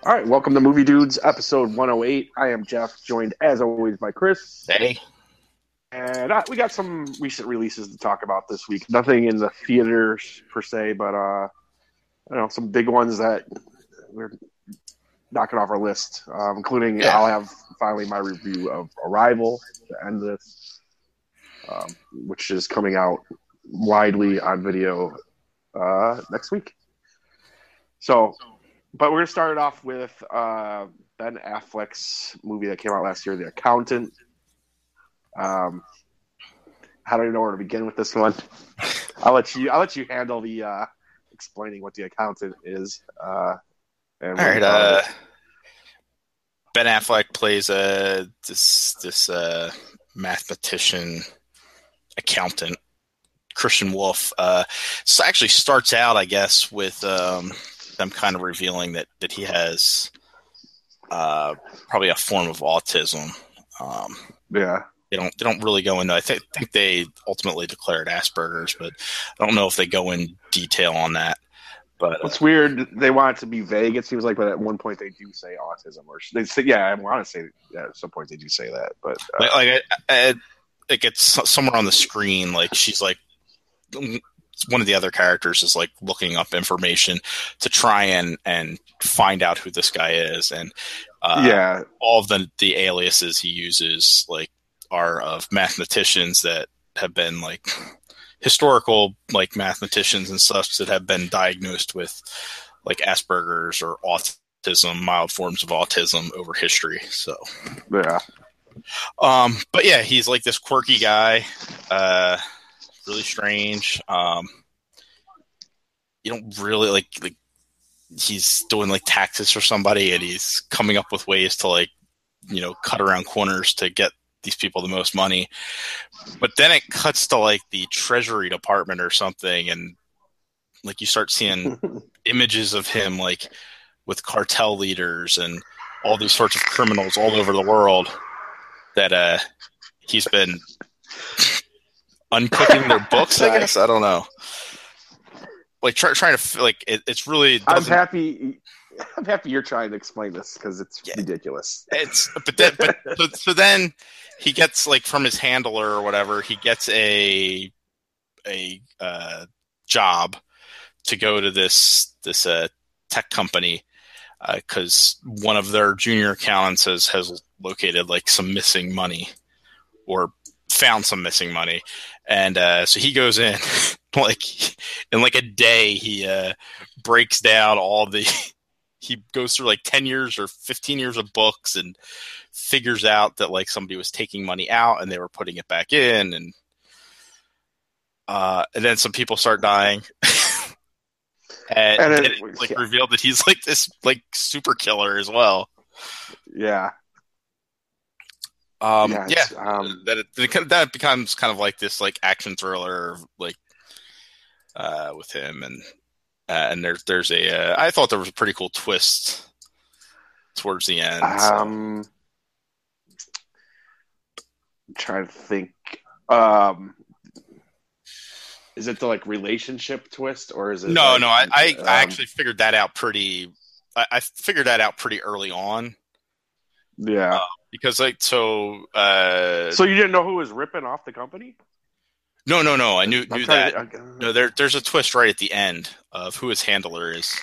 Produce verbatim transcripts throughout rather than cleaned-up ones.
All right, welcome to Movie Dudes, episode one oh eight. I am Jeff, joined as always by Chris. Hey. And uh, we got some recent releases to talk about this week. Nothing in the theaters per se, but uh, I don't know, some big ones that we're knocking off our list, um, including yeah. I'll have finally my review of Arrival to end this, um, which is coming out widely on video uh, next week. So, but we're going to start it off with uh, Ben Affleck's movie that came out last year, The Accountant. Um, I don't even know where to begin with this one. I'll let you. I'll let you handle the uh, explaining what The Accountant is. Uh, and All right. Uh, Ben Affleck plays a this this uh, mathematician accountant, Christian Wolf. Uh, so actually starts out, I guess, with um, them kind of revealing that that he has uh, probably a form of autism. Um, yeah. They don't. They don't really go into. I think, think they ultimately declared Asperger's, but I don't know if they go in detail on that. But it's uh, weird. They want it to be vague. It seems like, but at one point they do say autism, or they say, yeah, I want to say, yeah, at some point they do say that. But uh, like, like it, it gets somewhere on the screen. Like she's like one of the other characters is like looking up information to try and and find out who this guy is, and uh, yeah, all of the the aliases he uses, like. Are of mathematicians that have been like historical like mathematicians and such that have been diagnosed with like Asperger's or autism, mild forms of autism over history. So yeah. Um, but yeah, he's like this quirky guy, uh, really strange. Um, you don't really like, like he's doing like taxes for somebody and he's coming up with ways to like, you know, cut around corners to get these people the most money. But then it cuts to like the Treasury Department or something, and like you start seeing images of him like with cartel leaders and all these sorts of criminals all over the world that uh he's been uncooking their books, I guess. I don't know. Like try, trying to like it, it's really I'm happy I'm happy you're trying to explain this because it's yeah, ridiculous. It's but then but so, so then he gets like from his handler or whatever, he gets a a uh, job to go to this this uh, tech company because uh, one of their junior accountants has, has located like some missing money or found some missing money, and uh, so he goes in like in like a day he uh, breaks down all the. He goes through like ten years or fifteen years of books and figures out that like somebody was taking money out and they were putting it back in. And, uh, and then some people start dying and, and it, it like yeah. revealed that he's like this like super killer as well. Yeah. Um, yeah. yeah um, that, it, that becomes kind of like this like action thriller, like, uh, with him and, Uh, and there's there's a uh, I thought there was a pretty cool twist towards the end. So. Um, I'm trying to think. Um, is it the like relationship twist or is it? No, like, no. I I, um, I actually figured that out pretty. I, I figured that out pretty early on. Yeah, uh, because like so. Uh, so you didn't know who was ripping off the company? No, no, no. I knew I'm knew that. To, uh, no, there there's a twist right at the end of who his handler is.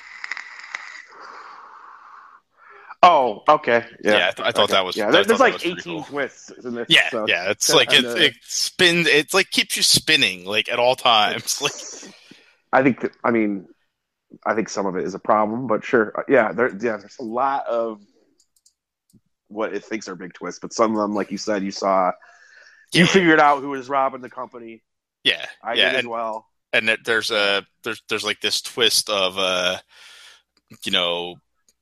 Oh, okay. Yeah, yeah I, th- I thought okay. that was. Yeah, there's, there's like cool. eighteen twists in this. Yeah, so. yeah. It's like it, it spins. It's like keeps you spinning like at all times. Like, I think. That, I mean, I think some of it is a problem, but sure. Yeah, there. Yeah, there's a lot of what it thinks are big twists, but some of them, like you said, you saw. You yeah. figured out who was robbing the company. Yeah, I yeah, did and, as well. And that there's a there's there's like this twist of uh, you know,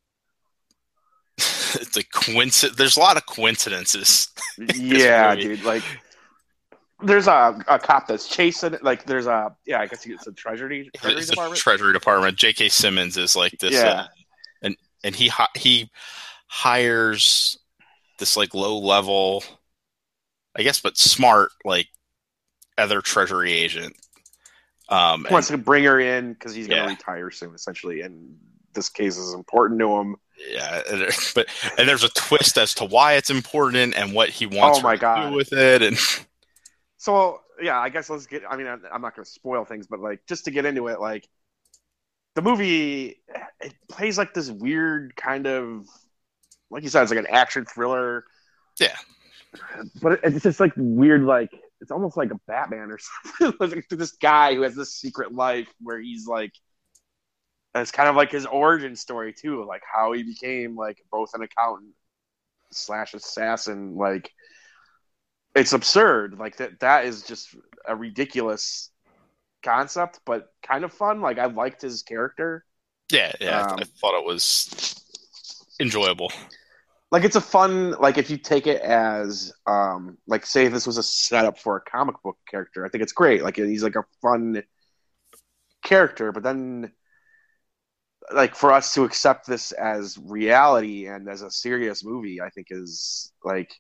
it's a coincidence. There's a lot of coincidences. Yeah, dude. Like, there's a a cop that's chasing. Like, there's a yeah. I guess it's a treasury treasury it's department. Treasury Department. J K. Simmons is like this. Yeah, uh, and and he he hires this like low level, I guess, but smart like. Other Treasury agent. Um, he wants and, to bring her in because he's going to yeah. retire soon, essentially. And this case is important to him. Yeah, and there- but and there's a twist as to why it's important and what he wants Oh her my to god! do with it, and So yeah, I guess let's get. I mean, I'm I'm not going to spoil things, but like just to get into it, like the movie, it plays like this weird kind of, like you said, it's like an action thriller, yeah, but it's just like weird, like it's almost like a Batman or something. Like this guy who has this secret life where he's like, it's kind of like his origin story too, like how he became like both an accountant slash assassin. Like it's absurd. Like that that is just a ridiculous concept, but kind of fun. Like I liked his character. yeah, yeah. I, I Um, thought it was enjoyable. like it's a fun, like if you take it as um like say if this was a setup for a comic book character, I think it's great. Like he's like a fun character, but then like for us to accept this as reality and as a serious movie, I think is like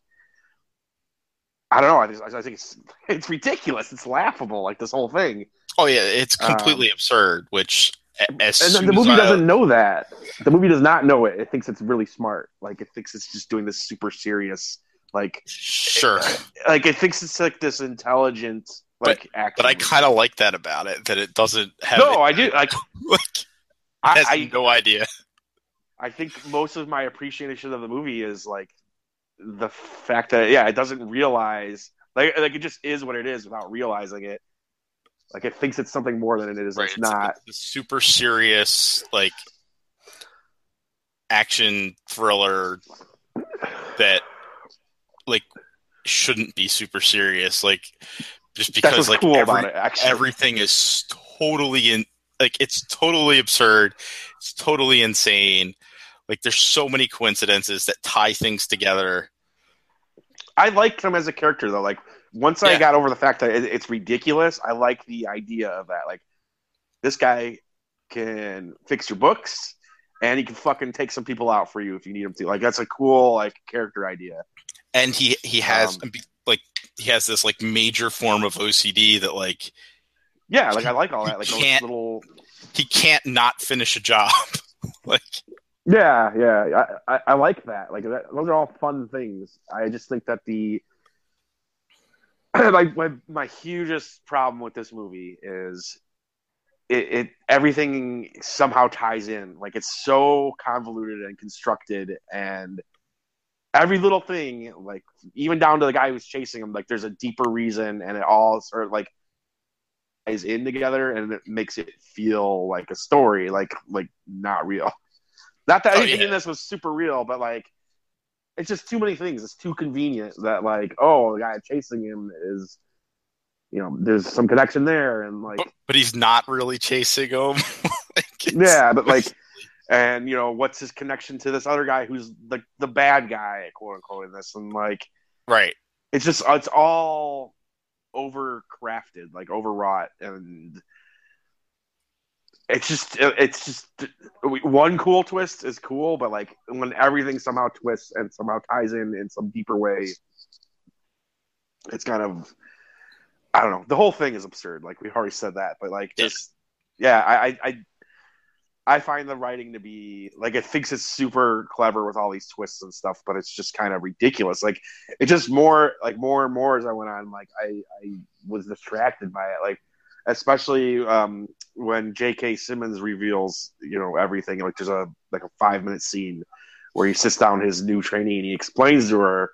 I don't know. I, just, I think it's it's ridiculous. It's laughable. Like this whole thing. Oh yeah, it's Um, completely absurd. Which a- as and then the soon as movie I doesn't know that. The movie does not know it. It thinks it's really smart. Like it thinks it's just doing this super serious. Like sure, like it thinks it's like this intelligent but like action. but I movie. kind of like that about it that it doesn't have. No, I do. Like like I, has I no idea. I think most of my appreciation of the movie is like the fact that yeah, it doesn't realize like like it just is what it is without realizing it. Like it thinks it's something more than it is. Right, It's it's, not. it's a super serious like action thriller that like shouldn't be super serious. Like just That's because what's like cool every, about it. Actually, everything is totally in like it's totally absurd. It's totally insane. Like there's so many coincidences that tie things together. I liked him as a character though. Like once I Yeah. got over the fact that it, it's ridiculous, I like the idea of that. Like this guy can fix your books, and he can fucking take some people out for you if you need him to. Like that's a cool like character idea. And he he has Um, like he has this like major form of O C D that like yeah, like I like all he that. Like those can't little. he can't not finish a job. like Yeah, yeah, I, I, I like that. Like that, those are all fun things. I just think that the my, my my hugest problem with this movie is it, it everything somehow ties in. Like it's so convoluted and constructed, and every little thing, like even down to the guy who's chasing him, like there's a deeper reason, and it all sort of like ties in together, and it makes it feel like a story, like like not real. Not that Oh, anything yeah. in this was super real, but like it's just too many things. It's too convenient that like, oh, the guy chasing him is, you know, there's some connection there, and like, but, but he's not really chasing him. like it's, yeah, but like, and you know, what's his connection to this other guy who's like the bad guy, quote unquote, in this, and like, right. it's just it's all overcrafted, like overwrought, and it's just it's just one cool twist is cool, but like when everything somehow twists and somehow ties in in some deeper way, it's kind of I don't know. The whole thing is absurd. Like we've already said that, but like just yeah, I I I find the writing to be like it thinks it's super clever with all these twists and stuff, but it's just kind of ridiculous. Like it just more like more and more as I went on, like I I was distracted by it. Like especially um, when J K. Simmons reveals, you know, everything. Like there's a like a five minute scene where he sits down his new trainee and he explains to her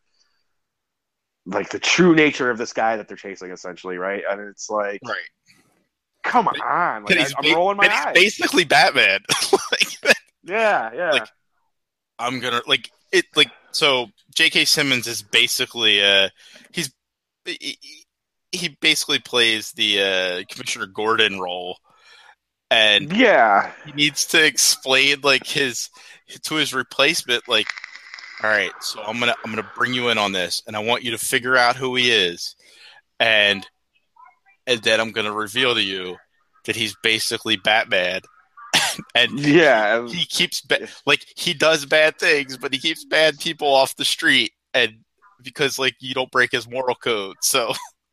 like the true nature of this guy that they're chasing, essentially, right? And it's like, Right. come on, like I, he's I'm ba- rolling my he's eyes. basically Batman. like, Yeah, yeah, Like, I'm gonna like it. Like so, J K. Simmons is basically uh he's he, he basically plays the uh, Commissioner Gordon role, and yeah. he needs to explain like his to his replacement. Like, all right, so I'm gonna I'm gonna bring you in on this, and I want you to figure out who he is, and and then I'm gonna reveal to you that he's basically Batman. And Yeah, he keeps ba- like he does bad things, but he keeps bad people off the street, and because like you don't break his moral code. So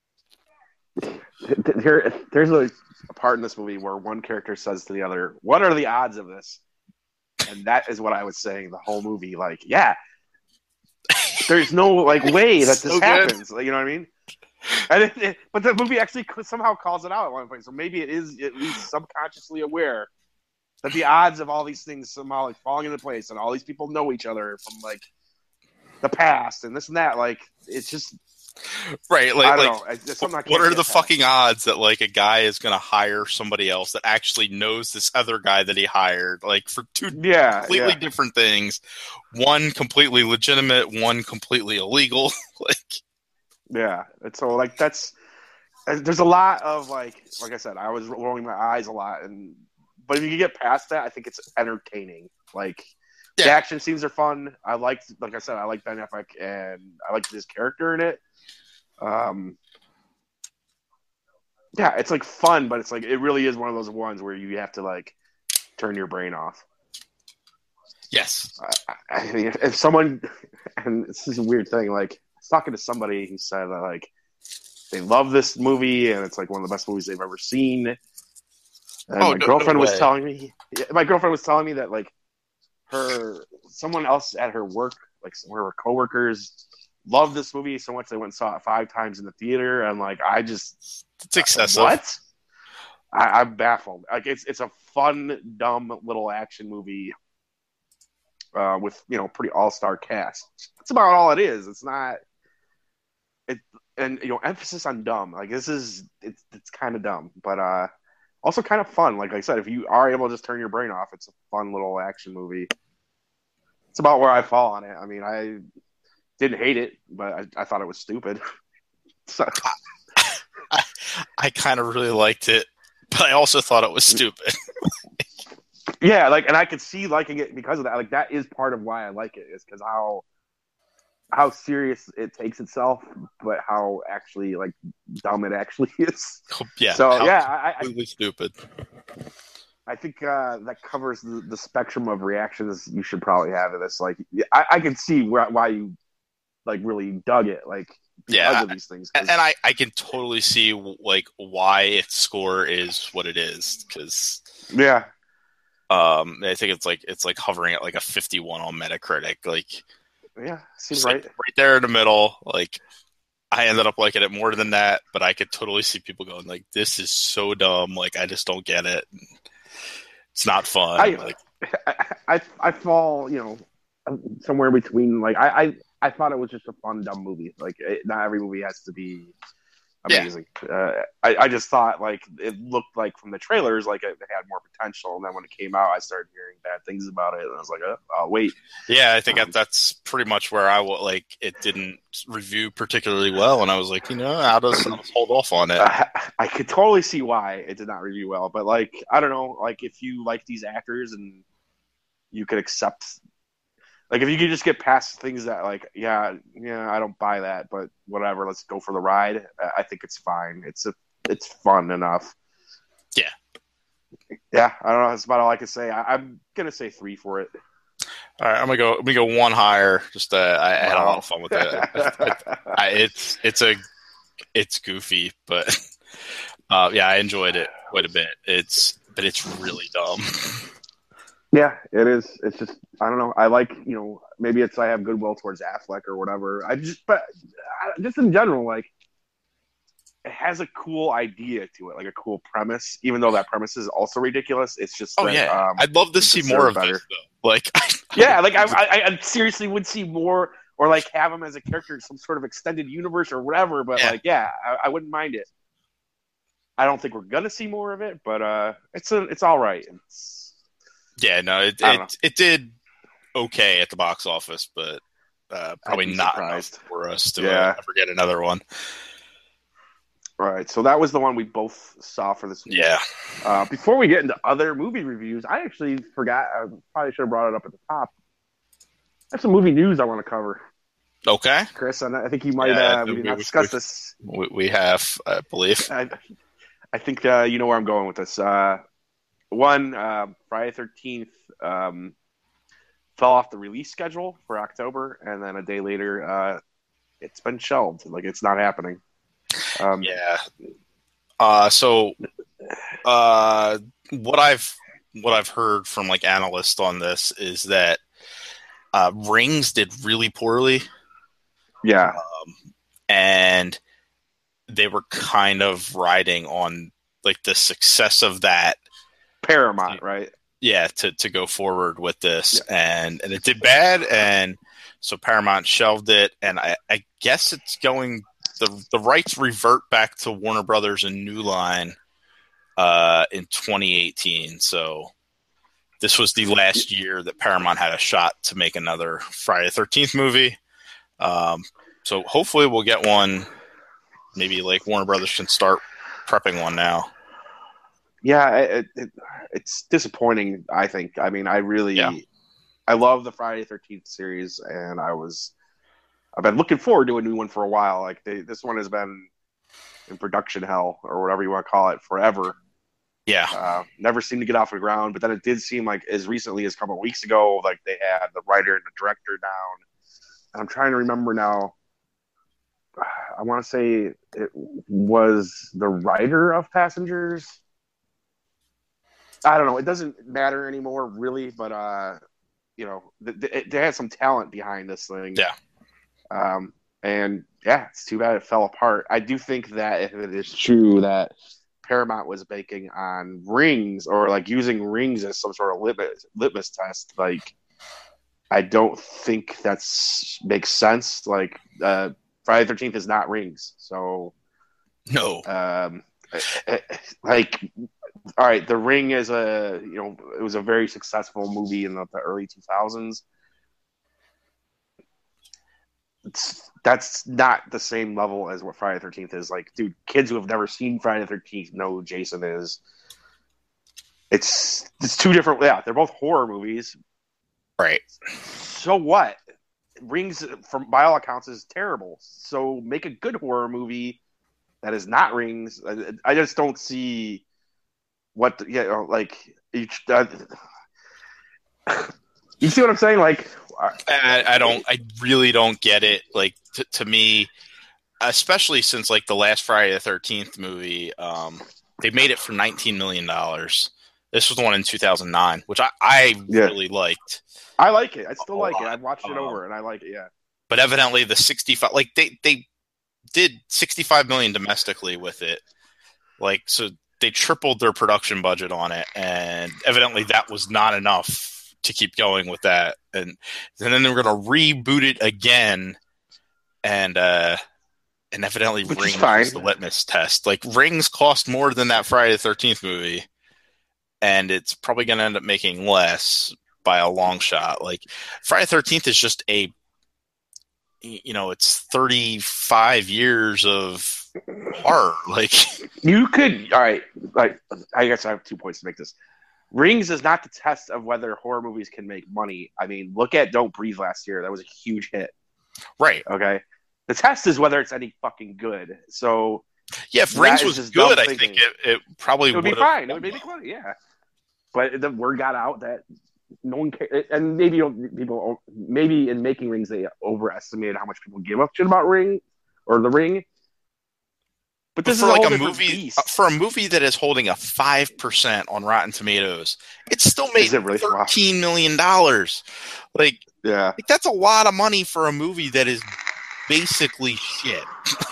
There, there's a, a part in this movie where one character says to the other, "What are the odds of this?" And that is what I was saying the whole movie. Like, yeah, there's no like way that this So good. happens. Like, you know what I mean? And it, it, but the movie actually somehow calls it out at one point. So maybe it is at least subconsciously aware that the odds of all these things somehow like falling into place, and all these people know each other from like the past and this and that. Like, it's just right. Like, I don't like know. It's something I can't what are get the past. fucking odds that like a guy is going to hire somebody else that actually knows this other guy that he hired, like for two Yeah, completely yeah. different things, one completely legitimate, one completely illegal. Like, Yeah, and so like that's there's a lot of like like I said, I was rolling my eyes a lot, and but if you can get past that, I think it's entertaining. Like the Yeah. action scenes are fun. I like like I said, I like Ben Affleck and I like his character in it. Um, yeah, it's like fun, but it's like it really is one of those ones where you have to like turn your brain off. yes. I, I mean, if, if someone, and this is a weird thing, like I was talking to somebody who said that like they love this movie and it's like one of the best movies they've ever seen. And Oh, my no- girlfriend no was way. telling me, yeah, my girlfriend was telling me that like her, someone else at her work, like one of her coworkers, loved this movie so much they went and saw it five times in the theater. And like, I just, It's excessive. what? I, I'm baffled. Like it's it's a fun, dumb little action movie uh, with you know pretty all star cast. That's about all it is. It's not it and you know emphasis on dumb. Like this is it's it's kind of dumb, but uh, also kind of fun. Like I said, if you are able to just turn your brain off, it's a fun little action movie. It's about where I fall on it. I mean, I didn't hate it, but I, I thought it was stupid. So I, I kind of really liked it, but I also thought it was stupid. yeah, like, and I could see liking it because of that. Like, that is part of why I like it, is because how how serious it takes itself, but how actually like dumb it actually is. Yeah. So how yeah, I, I, completely stupid. I think uh, that covers the, the spectrum of reactions you should probably have to this. Like, I, I can see why, why you like really dug it. Like, because Yeah, of these things. 'cause- And, and I, I can totally see like why its score is what it is, because yeah, um, I think it's like it's like hovering at like a fifty-one on Metacritic, like yeah, seems just, right. like, right there in the middle. Like I ended up liking it more than that, but I could totally see people going like, "This is so dumb! Like I just don't get it. It's not fun." I, like, I, I, I fall, you know, somewhere between. Like, I, I, I thought it was just a fun, dumb movie. Like, it, not every movie has to be amazing. Yeah. Uh, I, I just thought like it looked like from the trailers like it had more potential, and then when it came out, I started hearing bad things about it, and I was like, oh, oh wait. Yeah, I think um, that's pretty much where I will like. It didn't review particularly well, and I was like, you know, I'll just, I'll just hold off on it. I, I could totally see why it did not review well, but like I don't know, like if you like these actors and you could accept, like if you could just get past things that like yeah yeah I don't buy that, but whatever, let's go for the ride. I think it's fine. It's a it's fun enough. Yeah, yeah. I don't know. That's about all I can say. I, I'm gonna say three for it. All right, I'm gonna go. I'm gonna go one higher. Just uh, I, I had Wow. a lot of fun with it. I, I, it's it's a it's goofy, but uh, yeah, I enjoyed it quite a bit. It's but it's really dumb. Yeah, it is. It's just I don't know. I like you know maybe it's I have goodwill towards Affleck or whatever. I just but just in general like it has a cool idea to it, like a cool premise. Even though that premise is also ridiculous, it's just Oh that, yeah, um, I'd love to see more of better. this though. Like yeah, like I, I, I seriously would see more, or like have him as a character in some sort of extended universe or whatever. But Yeah. like yeah, I, I wouldn't mind it. I don't think we're gonna see more of it, but uh, it's a it's all right. It's, Yeah, no, it I don't it, it did okay at the box office, but uh, probably be not surprised. enough for us to Yeah. uh, ever get another one. All right, so that was the one we both saw for this week. Yeah. Uh, before we get into other movie reviews, I actually forgot. I probably should have brought it up at the top. I have some movie news I want to cover, Okay. Chris, and I think you might. Yeah, uh, we we- did not we- discuss we- this. We, we have, I believe. I, I think uh, you know where I'm going with this. Uh, one, uh, Friday thirteenth um, fell off the release schedule for October, and then a day later, uh, it's been shelved. Like it's not happening. Um, Yeah. Uh, so, uh, what I've what I've heard from like analysts on this is that uh, Rings did really poorly. Yeah. Um, and they were kind of riding on like the success of that. Paramount, right? Yeah, to, to go forward with this. Yeah. And, and it did bad. And so Paramount shelved it. And I, I guess it's going, the, the rights revert back to Warner Brothers and New Line uh, in twenty eighteen. So this was the last year that Paramount had a shot to make another Friday the thirteenth movie. Um, so hopefully we'll get one. Maybe like Warner Brothers can start prepping one now. Yeah, it, it, it's disappointing, I think. I mean, I really, yeah. I love the Friday the thirteenth series, and I was, I've been looking forward to a new one for a while. Like they, this one has been in production hell, or whatever you want to call it, forever. Yeah. Uh, never seemed to get off the ground, but then it did seem like as recently as a couple of weeks ago, like they had the writer and the director down. And I'm trying to remember now. I want to say it was the writer of Passengers. I don't know. It doesn't matter anymore, really. But uh, you know, th- th- they had some talent behind this thing. Yeah. Um, and yeah, it's too bad it fell apart. I do think that if it is true that Paramount was banking on Rings or like using Rings as some sort of litmus litmus test, like I don't think that's makes sense. Like uh, Friday the thirteenth is not Rings, so no. Um, like, all right, The Ring is a you know it was a very successful movie in the, the early two thousands. It's, that's not the same level as what Friday the thirteenth is. Like, dude, kids who have never seen Friday the thirteenth know who Jason is. It's it's two different. Yeah, they're both horror movies. Right. So what? Rings, from by all accounts, is terrible. So make a good horror movie that is not Rings. I, I just don't see what the, you know, like each. Uh, you see what I'm saying? Like, I, I don't. I really don't get it. Like t- to me, especially since like the last Friday the thirteenth movie, um, they made it for nineteen million dollars. This was the one in two thousand nine, which I, I yeah. really liked. I like it. I still like lot. it. I've watched it um, over, and I like it. Yeah. But evidently, the sixty-five, like they they did sixty-five million domestically with it. Like, so they tripled their production budget on it, and evidently that was not enough to keep going with that. And, and then they were going to reboot it again, and uh, and evidently Which Rings is fine. was the litmus test. Like, Rings cost more than that Friday the thirteenth movie, and it's probably going to end up making less by a long shot. Like, Friday the thirteenth is just a, you know, it's thirty-five years of horror. Like, you could, all right, like, I guess I have two points to make this. Rings is not the test of whether horror movies can make money. I mean, look at Don't Breathe last year. That was a huge hit. Right. Okay. The test is whether it's any fucking good. So, yeah, if Rings was good, I think it, it probably it would be fine. It would be fun, yeah. But the word got out that no one cares, and maybe people, maybe in making Rings, they overestimated how much people give a shit about Ring or The Ring. But this but for is like a, a movie, for a movie that is holding a five percent on Rotten Tomatoes, it's still made really thirteen million dollars. Like, yeah, like that's a lot of money for a movie that is basically shit.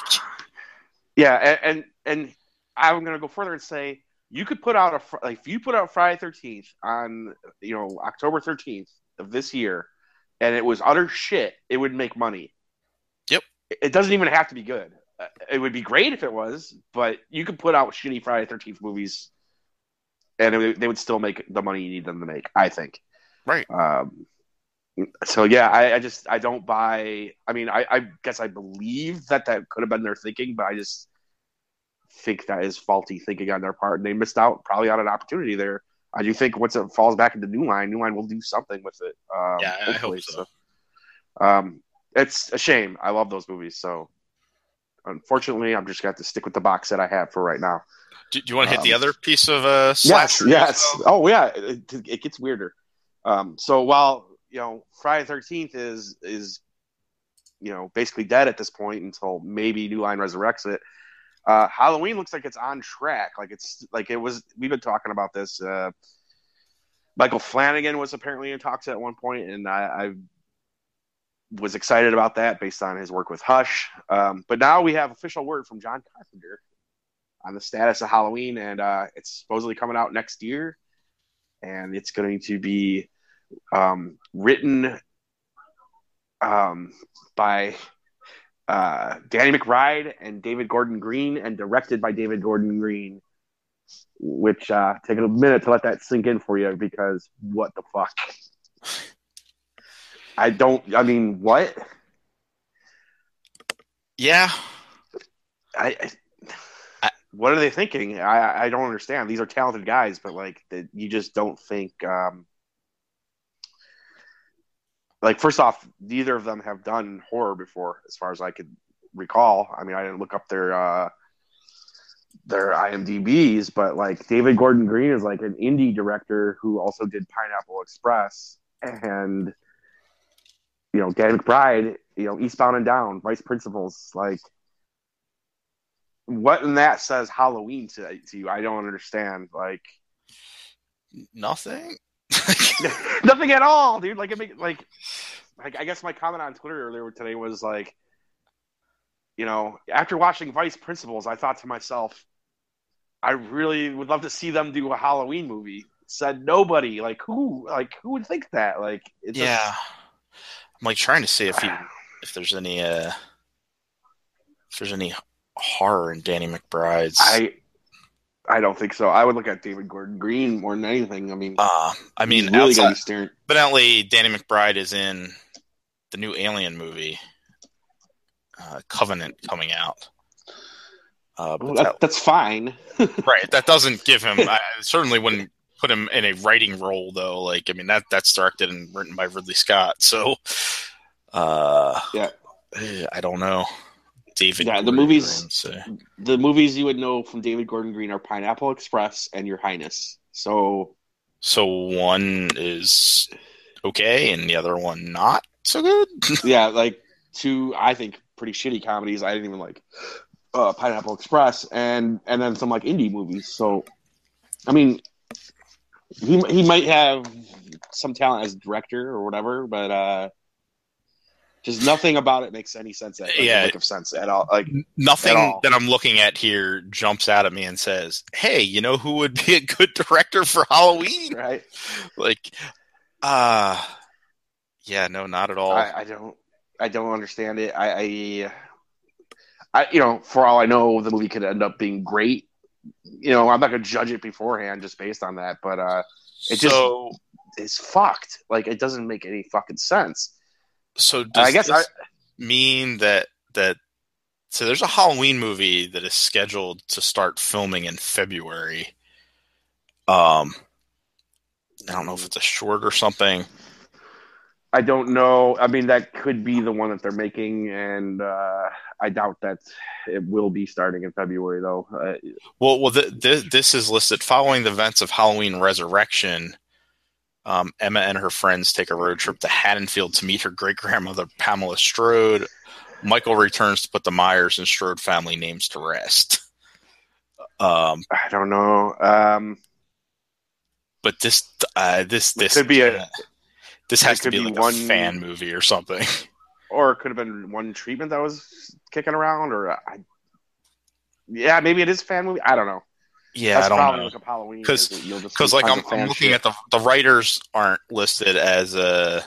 yeah, and, and and I'm gonna go further and say you could put out a like if you put out Friday the thirteenth on you know October thirteenth of this year, and it was utter shit, it would make money. Yep, it doesn't even have to be good. It would be great if it was, but you could put out shitty Friday the thirteenth movies, and it, they would still make the money you need them to make. I think. Right. Um, so yeah, I, I just I don't buy. I mean, I, I guess I believe that that could have been their thinking, but I just think that is faulty thinking on their part, and they missed out probably on an opportunity there. I do think once it falls back into New Line, New Line will do something with it. Um, yeah, I hope so. so. Um, it's a shame. I love those movies, so. Unfortunately, I'm just going to have to stick with the box that I have for right now. Do, do you want to hit um, the other piece of uh, slasher? Yes, yes. Oh, yeah. It, it gets weirder. Um, so while you know Friday the thirteenth is is you know basically dead at this point until maybe New Line resurrects it, uh, Halloween looks like it's on track. Like it's like it was. We've been talking about this. Uh, Michael Flanagan was apparently in talks at one point, and I, I was excited about that based on his work with Hush. Um, but now we have official word from John Carpenter on the status of Halloween, and uh, it's supposedly coming out next year, and it's going to be um, written um, by uh, Danny McBride and David Gordon Green, and directed by David Gordon Green. Which uh, take a minute to let that sink in for you, because what the fuck? I don't. I mean, what? Yeah. I, I, I what are they thinking? I I don't understand. These are talented guys, but like the, you just don't think. Um, like first off, neither of them have done horror before, as far as I could recall. I mean, I didn't look up their. Uh, their I M D Bs, but like David Gordon Green is like an indie director who also did Pineapple Express, and you know, Danny McBride, you know, Eastbound and Down, Vice Principals. Like, what in that says Halloween to, to you? I don't understand. Like, nothing, nothing at all, dude. Like, it make, like, like, I guess my comment on Twitter earlier today was like, you know, after watching Vice Principals, I thought to myself, I really would love to see them do a Halloween movie. Said nobody. Like who? Like who would think that? Like it's yeah. Just... I'm like trying to see if he, if there's any, uh, if there's any horror in Danny McBride's. I, I don't think so. I would look at David Gordon Green more than anything. I mean, uh, I mean, really outside, staring... evidently Danny McBride is in the new Alien movie, uh, Covenant, coming out. Uh, but well, that, that, that's fine. Right. That doesn't give him, I certainly wouldn't put him in a writing role though. Like, I mean, that that's directed and written by Ridley Scott. So, uh, yeah, I don't know. David. Yeah, Gordon the movies, Green, so. the movies you would know from David Gordon Green are Pineapple Express and Your Highness. So, so one is okay and the other one not so good. Yeah. Like two, I think pretty shitty comedies. I didn't even like. Uh, Pineapple Express, and and then some like indie movies. So, I mean, he he might have some talent as a director or whatever, but uh, just nothing about it makes any sense. At, like, yeah, make of sense at all. Like nothing all. that I'm looking at here jumps out at me and says, "Hey, you know who would be a good director for Halloween?" Right? Like, uh yeah, no, not at all. I, I don't, I don't understand it. I. I I, you know, for all I know, the movie could end up being great. You know, I'm not going to judge it beforehand just based on that, but uh, it so, just is fucked. Like, it doesn't make any fucking sense. So, does I guess this I, mean that that so there's a Halloween movie that is scheduled to start filming in February. Um, I don't know if it's a short or something. I don't know. I mean, that could be the one that they're making, and uh, I doubt that it will be starting in February, though. Uh, well, well, the, the, this is listed following the events of Halloween Resurrection. Um, Emma and her friends take a road trip to Haddonfield to meet her great grandmother Pamela Strode. Michael returns to put the Myers and Strode family names to rest. Um, I don't know. Um, but this, uh, this, this could be a. This has to be, be like one a fan movie or something. Or it could have been one treatment that was kicking around, or I, yeah, maybe it is a fan movie. I don't know. Yeah, That's I don't probably know. Look up Halloween Because, like, I'm, I'm looking shit. at the the writers aren't listed as a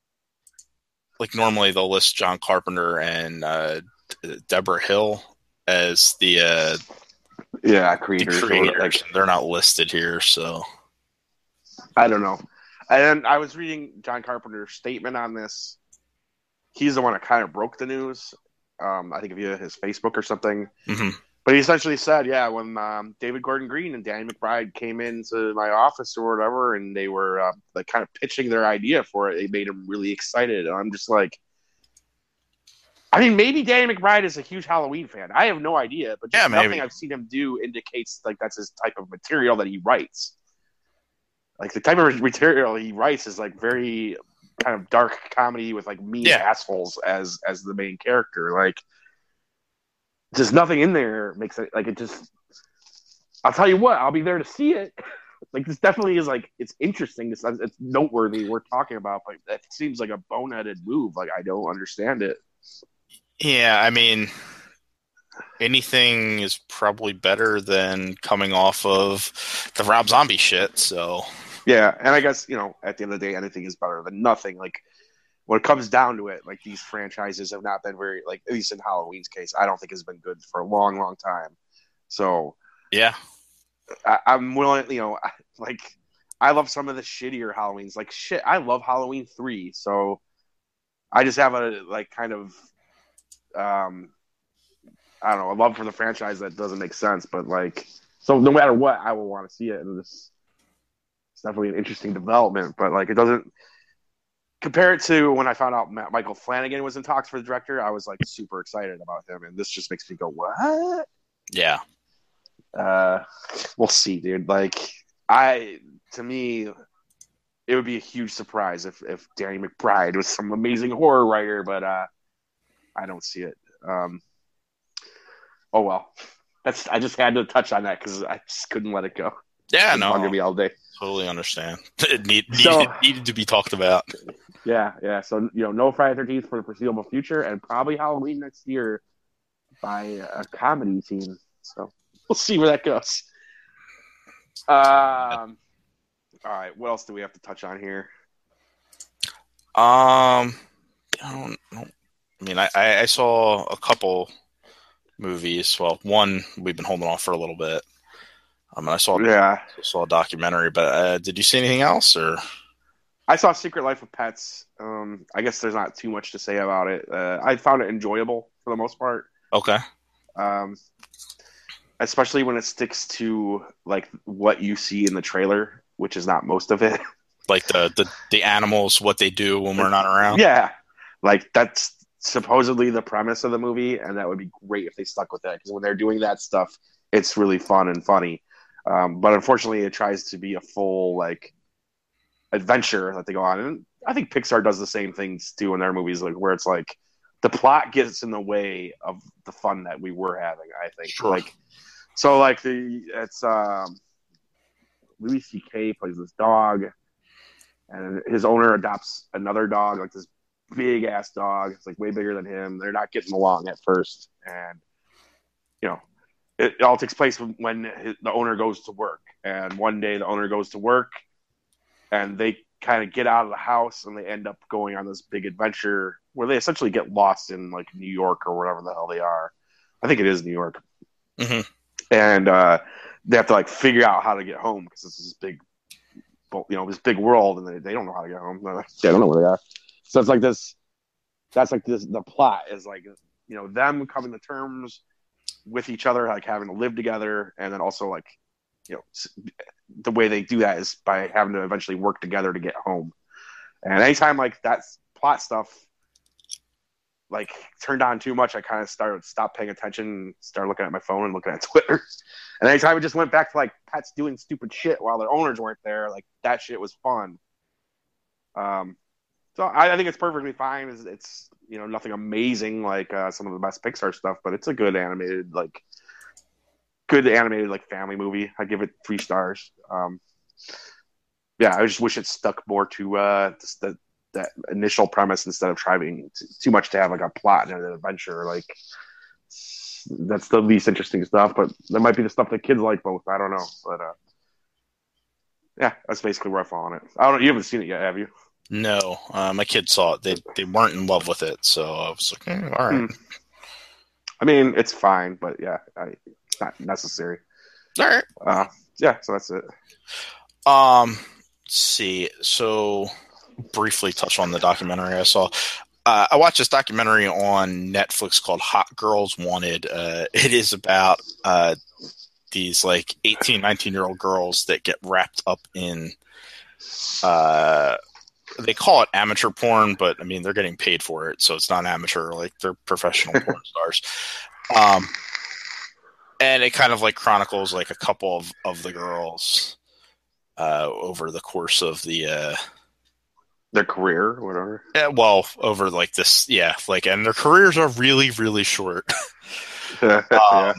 like normally they'll list John Carpenter and uh, Deborah Hill as the uh, yeah creators. The creators. Like, they're not listed here, so I don't know. And I was reading John Carpenter's statement on this. He's the one that kind of broke the news. Um, I think via his Facebook or something. Mm-hmm. But he essentially said, yeah, when um, David Gordon Green and Danny McBride came into my office or whatever, and they were uh, like kind of pitching their idea for it, it made him really excited. And I'm just like, I mean, maybe Danny McBride is a huge Halloween fan. I have no idea, but just yeah, nothing I've seen him do indicates like that's his type of material that he writes. Like the type of material he writes is like very kind of dark comedy with like mean yeah. assholes as as the main character. Like, just nothing in there makes it like it just. I'll tell you what, I'll be there to see it. like this definitely is like it's interesting. It's, it's noteworthy. We're talking about, but it seems like a boneheaded move. Like I don't understand it. Yeah, I mean, anything is probably better than coming off of the Rob Zombie shit. So yeah, and I guess you know at the end of the day, anything is better than nothing. Like when it comes down to it, like these franchises have not been very like at least in Halloween's case, I don't think has been good for a long, long time. So yeah, I, I'm willing, you know, like I love some of the shittier Halloweens. Like shit, I love Halloween three. So I just have a like kind of, um, I don't know, a love for the franchise that doesn't make sense. But like, so no matter what, I will want to see it. And this, it's definitely an interesting development. But like, it doesn't compare it to when I found out Matt, Michael Flanagan was in talks for the director. I was like super excited about him, and this just makes me go, what? Yeah. Uh, we'll see, dude. Like, I to me, it would be a huge surprise if if Danny McBride was some amazing horror writer, but uh, I don't see it. Um, oh well, that's I just had to touch on that because I just couldn't let it go. Yeah, It's no, bugging me all day. Totally understand. It need, needed, So- needed to be talked about. Yeah, yeah. So you know, no Friday the thirteenth for the foreseeable future, and probably Halloween next year by a comedy team. So we'll see where that goes. Um. All right. What else do we have to touch on here? Um, I don't know. I mean, I, I I saw a couple movies. Well, one we've been holding off for a little bit. Um, and I saw Yeah, saw a documentary, but uh, did you see anything else? Or I saw Secret Life of Pets. Um, I guess there's not too much to say about it. Uh, I found it enjoyable for the most part. okay, Um, especially when it sticks to like what you see in the trailer, which is not most of it. like the, the the animals, what they do when we're not around. Yeah, like that's supposedly the premise of the movie, and that would be great if they stuck with that because when they're doing that stuff, it's really fun and funny. Um, but unfortunately, it tries to be a full like adventure that they go on, and I think Pixar does the same things too in their movies, like where it's like the plot gets in the way of the fun that we were having. I think, Sure. like, so like the it's um, Louis C K plays this dog, and his owner adopts another dog, like this big ass dog. It's like way bigger than him. They're not getting along at first, and you know, it, it all takes place when his, the owner goes to work. And one day the owner goes to work, and they kind of get out of the house, and they end up going on this big adventure where they essentially get lost in like New York or whatever the hell they are. I think it is New York, Mm-hmm. and uh, they have to like figure out how to get home because this is big, you know, this big world, and they, they don't know how to get home. They don't know where they are. So it's like this. That's like this. The plot is like you know them coming to terms with each other, like having to live together, and then also like you know the way they do that is by having to eventually work together to get home. And anytime like that plot stuff like turned on too much, I kind of started stop paying attention, and started looking at my phone and looking at Twitter. And anytime it just went back to like pets doing stupid shit while their owners weren't there, like that shit was fun. Um, so I, I think it's perfectly fine. It's, it's you know nothing amazing like uh, some of the best Pixar stuff, but it's a good animated like good animated like family movie. I give it three stars. Um, yeah, I just wish it stuck more to uh, just the, that initial premise instead of trying to, too much to have like a plot and an adventure. Like that's the least interesting stuff, but that might be the stuff that kids like both. I don't know, but uh, yeah, that's basically where I fall on it. I don't know. You haven't seen it yet, have you? No, uh, my kids saw it. They they weren't in love with it, so I was like, eh, all right, Hmm. I mean, it's fine, but yeah, I, it's not necessary. all right. Uh, yeah, so that's it. Um, let's see. So, briefly touch on the documentary I saw. Uh, I watched this documentary on Netflix called Hot Girls Wanted. Uh, it is about uh, these like eighteen, nineteen year old girls that get wrapped up in, uh, they call it amateur porn, but I mean, they're getting paid for it. So it's not amateur, like they're professional porn stars. Um, and it kind of like chronicles like a couple of, of the girls uh, over the course of the, uh, Their career, or whatever. yeah, well, over like this, yeah, like, and their careers are really, really short. yeah. Um,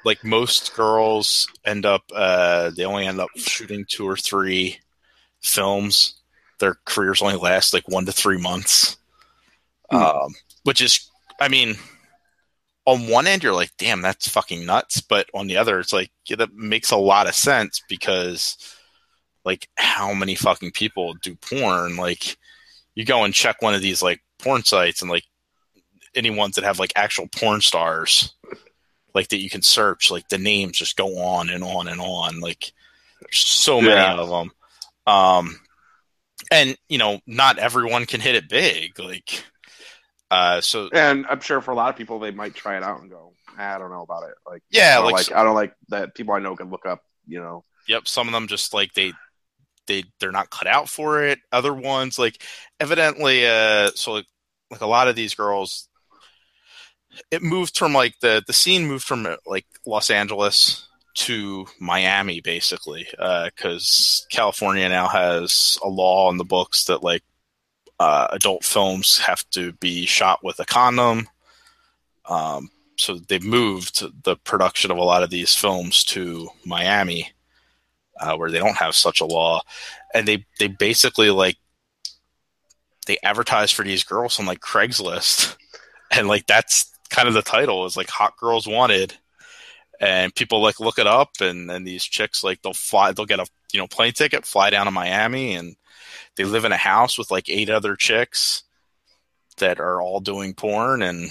like most girls end up, uh, they only end up shooting two or three films. Their careers only last like one to three months. Hmm. Um, which is, I mean, on one end, you're like, damn, that's fucking nuts. But on the other, it's like, yeah, that makes a lot of sense because, like, how many fucking people do porn? Like, you go and check one of these, like, porn sites and, like, any ones that have, like, actual porn stars, like, that you can search, like, the names just go on and on and on. Like, there's so many yeah. of them. Um, and, you know, not everyone can hit it big. Like, Uh, so and I'm sure for a lot of people they might try it out and go, I don't know about it. Like yeah, I like, like so, I don't like that people I know can look up. You know. Yep. Some of them just like they they they're not cut out for it. Other ones like evidently. Uh, so like like a lot of these girls, it moved from like the the scene moved from like Los Angeles to Miami basically because uh, California now has a law on the books that like. Uh, adult films have to be shot with a condom. Um, so they've moved the production of a lot of these films to Miami, uh, where they don't have such a law. And they, they basically like, they advertise for these girls on like Craigslist. And like, that's kind of the title is like Hot Girls Wanted. And people like look it up and, and these chicks, like they'll fly, they'll get a, you know, plane ticket, fly down to Miami and, they live in a house with like eight other chicks that are all doing porn and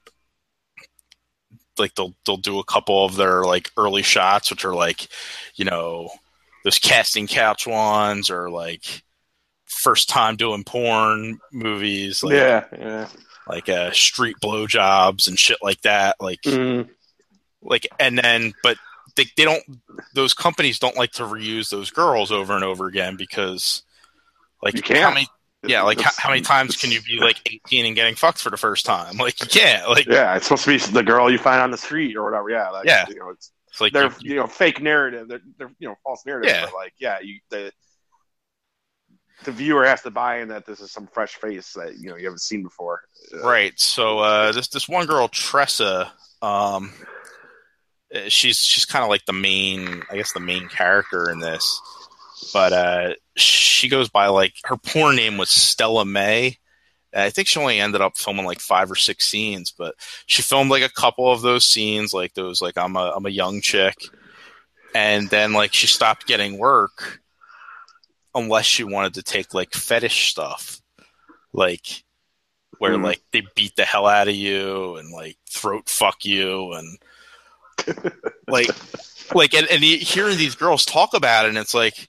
like they'll they'll do a couple of their like early shots, which are like, you know, those casting couch ones or like first time doing porn movies. Like, yeah, yeah. Like uh, street blowjobs and shit like that. Like, mm. like, and then, but they they don't. Those companies don't like to reuse those girls over and over again because. Like you can't. How many, yeah, like how, how many times can you be like eighteen and getting fucked for the first time? Like you can't. Like yeah, it's supposed to be the girl you find on the street or whatever. Yeah, like, yeah. You know, it's, it's like they're you, you know fake narrative. They're, they're you know false narrative. Yeah. But like yeah, you the the viewer has to buy in that this is some fresh face that you know you haven't seen before. Right. So uh, this this one girl Tressa, um, she's she's kind of like the main, I guess, the main character in this. But uh, she goes by like her porn name was Stella May. I think she only ended up filming like five or six scenes, but she filmed like a couple of those scenes, like those like I'm a I'm a young chick, and then like she stopped getting work unless she wanted to take like fetish stuff, like where mm-hmm. like they beat the hell out of you and like throat fuck you and like like and, and hearing these girls talk about it, and it's like.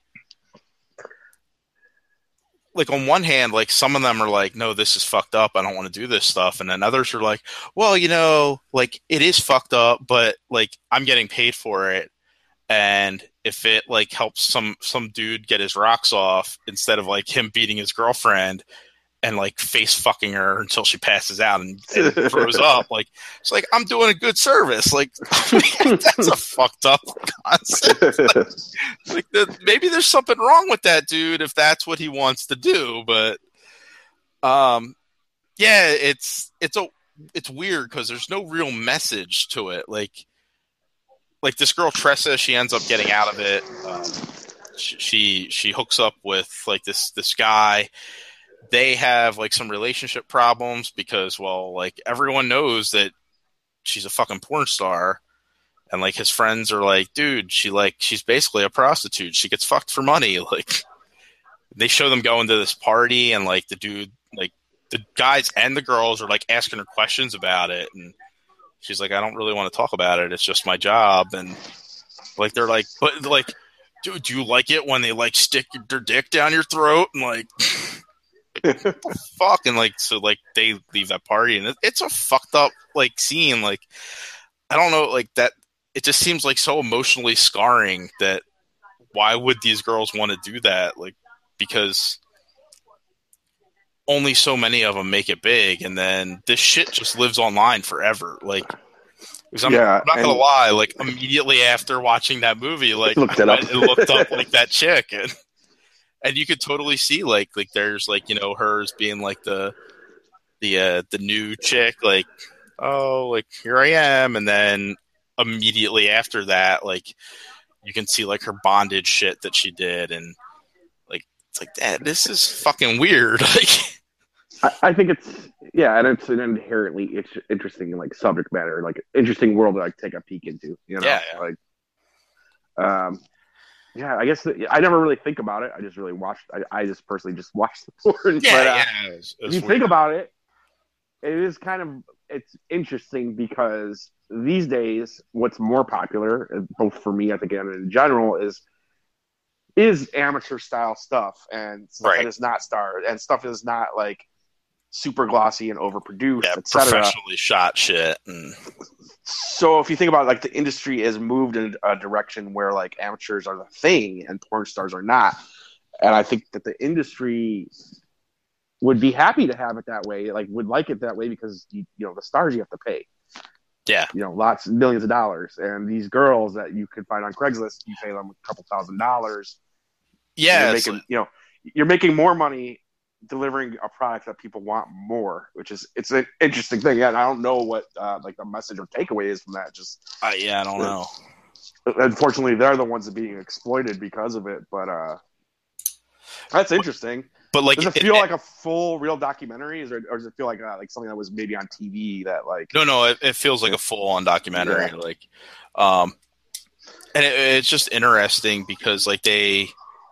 Like on one hand, like some of them are like, no, this is fucked up. I don't want to do this stuff. And then others are like, well, you know, like it is fucked up, but like I'm getting paid for it. And if it like helps some, some dude get his rocks off instead of like him beating his girlfriend and like face fucking her until she passes out and, and throws up, like it's like I'm doing a good service. Like that's a fucked up concept. Like, like the, maybe there's something wrong with that dude if that's what he wants to do. But um, yeah, it's it's a it's weird because there's no real message to it. Like like this girl Tressa, she ends up getting out of it. Um, she, she she hooks up with like this this guy. They have like some relationship problems because, well, like everyone knows that she's a fucking porn star, and like his friends are like, dude, she like she's basically a prostitute. She gets fucked for money. Like they show them going to this party, and like the dude, like the guys and the girls are like asking her questions about it, and she's like, I don't really want to talk about it. It's just my job, and like they're like, but like, dude, do you like it when they like stick their dick down your throat and like. Fuck and like so like they leave that party and it, it's a fucked up like scene. Like I don't know, like that it just seems like so emotionally scarring that why would these girls want to do that? Like because only so many of them make it big, and then this shit just lives online forever. Like because I'm, yeah, I'm not gonna lie, like immediately after watching that movie, like looked I it went up. and looked up like that chick and And you could totally see like like there's like, you know, hers being like the the uh, the new chick, like, oh, like here I am, and then immediately after that, like you can see like her bondage shit that she did, and like it's like that. This is fucking weird. Like, I, I think it's yeah, and it's an inherently it's interesting like subject matter, like interesting world to like take a peek into. You know, yeah, yeah. like um, yeah. I guess the, I never really think about it. I just really watched. I, I just personally just watched the porn. Yeah, but, uh, yeah. It was, it was if you weird. think about it, it is kind of it's interesting because these days, what's more popular, both for me, I think, and in general, is is amateur style stuff and stuff Right. that is not starred and stuff that is not like super glossy and overproduced, Yeah, et cetera. professionally shot shit. And So if you think about it, like the industry has moved in a direction where like amateurs are the thing and porn stars are not, and I think that the industry would be happy to have it that way, like would like it that way because you, you know the stars you have to pay. yeah, You know, lots millions of dollars, and these girls that you could find on Craigslist, you pay them a couple thousand dollars. yeah, you're it's making like- you know you're making more money delivering a product that people want more, which is it's an interesting thing. Yeah, and I don't know what uh, like the message or takeaway is from that. Just uh, yeah, I don't know. unfortunately, they're the ones that are being exploited because of it. But uh, that's interesting. But like, Does it feel like a full real documentary, or, or does it feel like uh, like something that was maybe on T V that like? No, no, it, it feels like a full-on documentary. Yeah. Like, um, and it, it's just interesting because like they,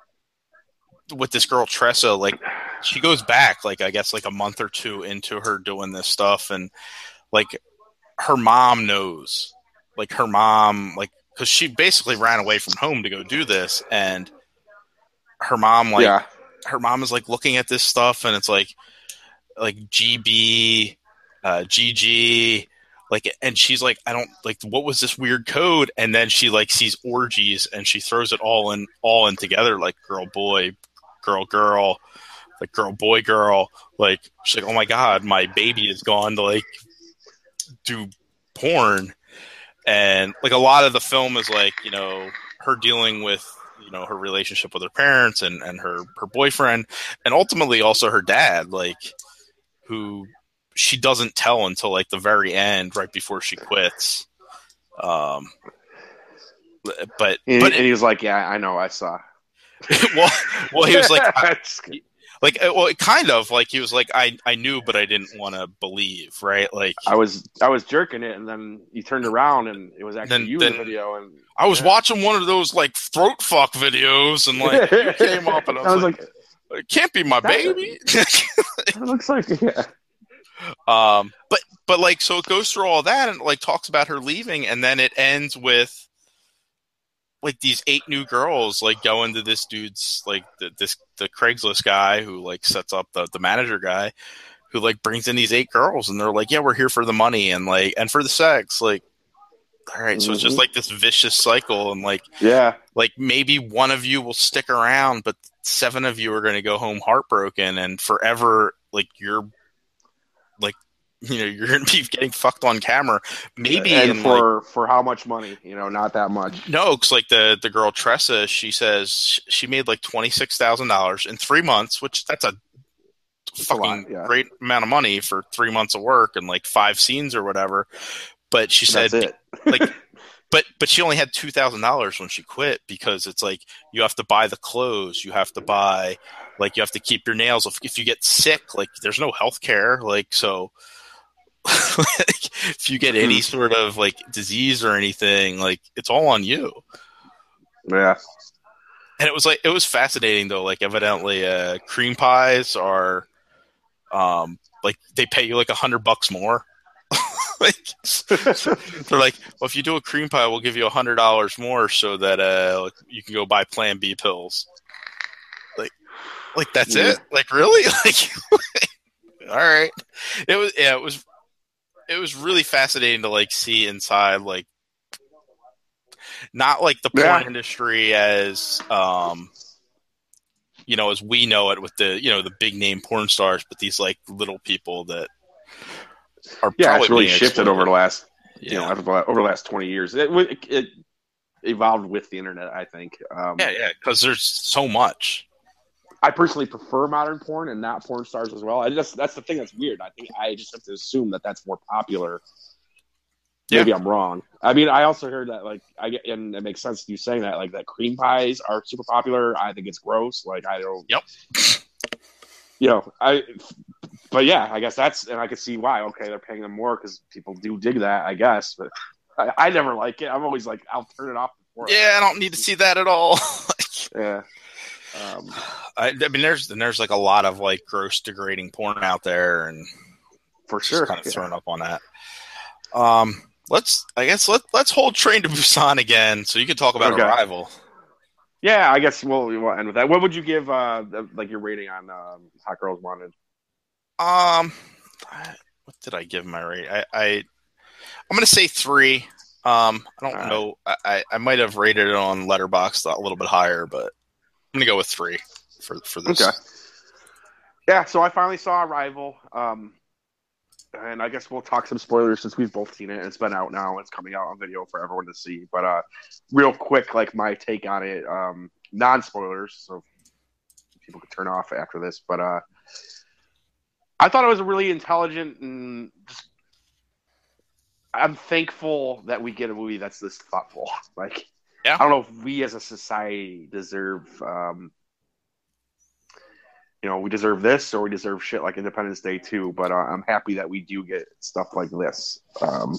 with this girl Tressa, like she goes back like I guess like a month or two into her doing this stuff, and like her mom knows, like her mom, like because she basically ran away from home to go do this, and her mom like. Yeah. Her mom is like looking at this stuff, and it's like like G B, uh, G G, like, and she's like, I don't like what was this weird code, and then she like sees orgies, and she throws it all in all in together, like girl boy, girl girl, like girl boy girl, like she's like, oh my god, my baby is gone to like do porn, and like a lot of the film is like you know her dealing with. You know her relationship with her parents and, and her, her boyfriend and ultimately also her dad, like who she doesn't tell until like the very end, right before she quits. Um, but And, but and he was like, "Yeah, I know, I saw." well, well, he was like, I, Just like, well, it kind of like he was like, I, I knew, but I didn't want to believe, right? Like I was I was jerking it, and then you turned around, and it was actually Then- you then- in the video, and I was yeah. watching one of those like throat fuck videos, and like you came up, and I was, I was like, like, it can't be my that- baby. "It looks like yeah." Um, but but like so it goes through all that and like talks about her leaving, and then it ends with like these eight new girls like going to this dude's like the, this the Craigslist guy who like sets up the the manager guy who like brings in these eight girls, and they're like, yeah, we're here for the money and like and for the sex, like all right, so it's just Mhm. like this vicious cycle, and like Yeah, like maybe one of you will stick around, but seven of you are going to go home heartbroken, and forever like you're like you know you're going to be getting fucked on camera. Maybe and in, for for how much money? You know, not that much. no, because like the the girl Tressa, she says she made like twenty six thousand dollars in three months, which that's a a fucking lot, yeah. great amount of money for three months of work and like five scenes or whatever. But she said, That's it. like, but but she only had two thousand dollars when she quit because it's like you have to buy the clothes, you have to buy, like you have to keep your nails. If if you get sick, like there's no health care, like so. Like, if you get any sort of like disease or anything, like it's all on you. Yeah. And it was like it was fascinating though. Like evidently, uh, cream pies are, um, like they pay you like a hundred bucks more. Like they're like, well, if you do a cream pie, we'll give you a hundred dollars more so that uh you can go buy Plan B pills. Like, like that's Yeah. it. Like really? Like, all right. It was yeah. It was it was really fascinating to like see inside like. Not like the porn Yeah. industry as, um, you know, as we know it with the, you know, the big name porn stars, but these like little people that are Yeah, probably it's really being shifted over the last, Yeah. you know, over the la- over the last twenty years. It, it, it evolved with the internet, I think. Um, Yeah, yeah, because there's so much. I personally prefer modern porn and not porn stars as well. I just that's the thing that's weird. I think I just have to assume that that's more popular Maybe Yeah. I'm wrong. I mean, I also heard that like I get, and it makes sense you saying that like that cream pies are super popular. I think it's gross. Like I don't. Yep. You know, I. But yeah, I guess that's and I can see why. Okay, they're paying them more because people do dig that. I guess, but I, I never like it. I'm always like, I'll turn it off before. Yeah, I don't need to see that at all. Yeah. Um, I, I mean, there's there's like a lot of like gross, degrading porn out there, and for just sure, kind of yeah. thrown up on that. Um, let's I guess let let's hold Train to Busan again, so you can talk about Okay. Arrival. Yeah, I guess we'll we'll end with that. What would you give uh the, like your rating on um, Hot Girls Wanted? Um, I, what did I give my rate? I, I I'm gonna say three. Um, I don't All know. I, I I might have rated it on Letterboxd a little bit higher, but I'm gonna go with three for for this. Okay. Yeah, so I finally saw Arrival. Um, and I guess we'll talk some spoilers since we've both seen it. It's been out now. It's coming out on video for everyone to see. But uh, real quick, like my take on it, um, non-spoilers, so people can turn off after this. But uh, I thought it was a really intelligent and just. I'm thankful that we get a movie that's this thoughtful. Like, yeah. I don't know if we as a society deserve, um, you know, we deserve this or we deserve shit like Independence Day too. But uh, I'm happy that we do get stuff like this. Um,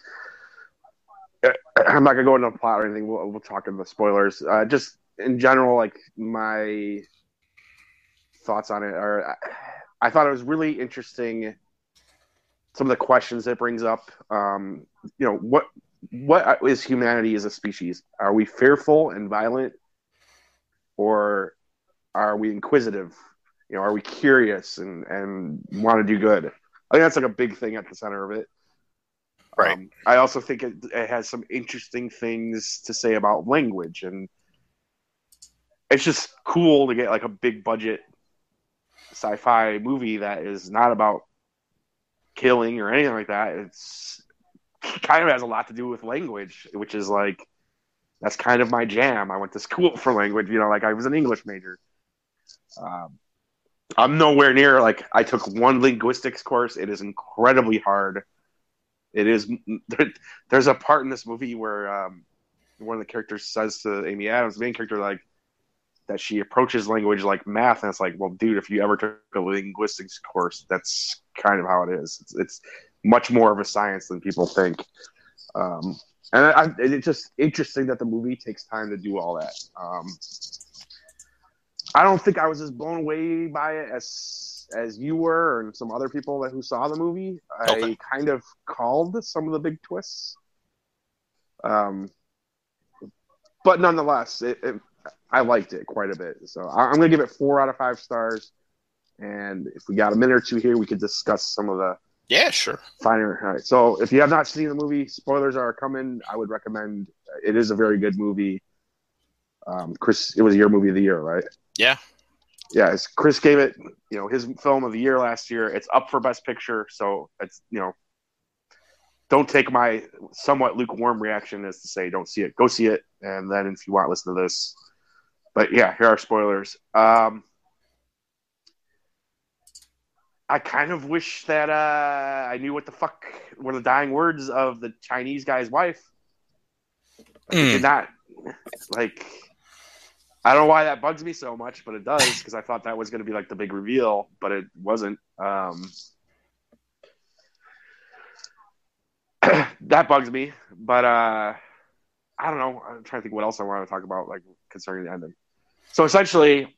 I'm not gonna go into the plot or anything. We'll, we'll talk in the spoilers. Uh, just in general, like my thoughts on it are, I thought it was really interesting. Some of the questions it brings up, um, you know, what what is humanity as a species? Are we fearful and violent, or are we inquisitive? You know, are we curious and, and want to do good? I think that's like a big thing at the center of it. Right. Um, I also think it, it has some interesting things to say about language, and it's just cool to get like a big budget sci-fi movie that is not about killing or anything like that. It's kind of has a lot to do with language, which is like that's kind of my jam. I went to school for language, you know, like I was an English major. Um, I'm nowhere near like I took one linguistics course. It is incredibly hard. It is. There's a part in this movie where um, one of the characters says to Amy Adams, the main character, like that she approaches language like math, and it's like, well, dude, if you ever took a linguistics course, that's kind of how it is. It's, it's much more of a science than people think. Um, and I, it's just interesting that the movie takes time to do all that. Um, I don't think I was as blown away by it as as you were and some other people that who saw the movie. Okay. I kind of called some of the big twists. Um, but nonetheless, it, it, I liked it quite a bit. So I'm going to give it four out of five stars. And if we got a minute or two here, we could discuss some of the Yeah, sure. finer. All right. So if you have not seen the movie, spoilers are coming. I would recommend. It is a very good movie. Um, Chris, it was your movie of the year, right? Yeah. Yeah, it's, Chris gave it, you know, his film of the year last year. It's up for Best Picture, so it's, you know, don't take my somewhat lukewarm reaction as to say don't see it. Go see it, and then if you want, listen to this. But yeah, here are spoilers. Um, I kind of wish that uh, I knew what the fuck were the dying words of the Chinese guy's wife. Like, Mm. It did not, like... I don't know why that bugs me so much, but it does because I thought that was going to be like the big reveal, but it wasn't. Um, that bugs me, but uh, I don't know. I'm trying to think what else I want to talk about, like concerning the ending. So essentially,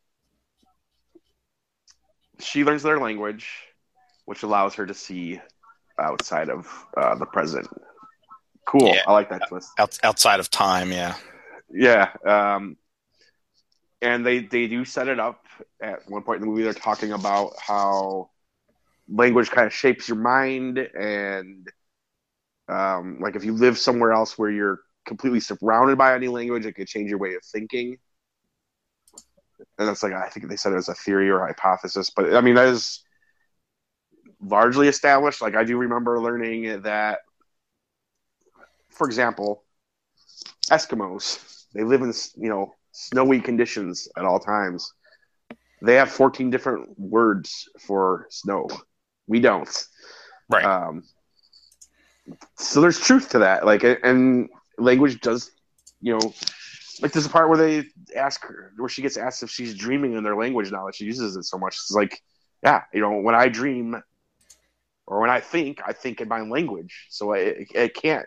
she learns their language, which allows her to see outside of uh, the present. Cool. Yeah. I like that twist. Out, outside of time, yeah. Yeah. Um, and they, they do set it up at one point in the movie. They're talking about how language kind of shapes your mind. And um, like if you live somewhere else where you're completely surrounded by any language, it could change your way of thinking. And that's like, I think they said it was a theory or a hypothesis, but I mean, that is largely established. Like I do remember learning that, for example, Eskimos, they live in, you know, snowy conditions at all times. They have fourteen different words for snow. We don't. Right. Um, so there's truth to that. Like, and language does, you know, like there's a part where they ask her, where she gets asked if she's dreaming in their language now that she uses it so much. It's like, yeah, you know, when I dream or when I think, I think in my language. So it, it can't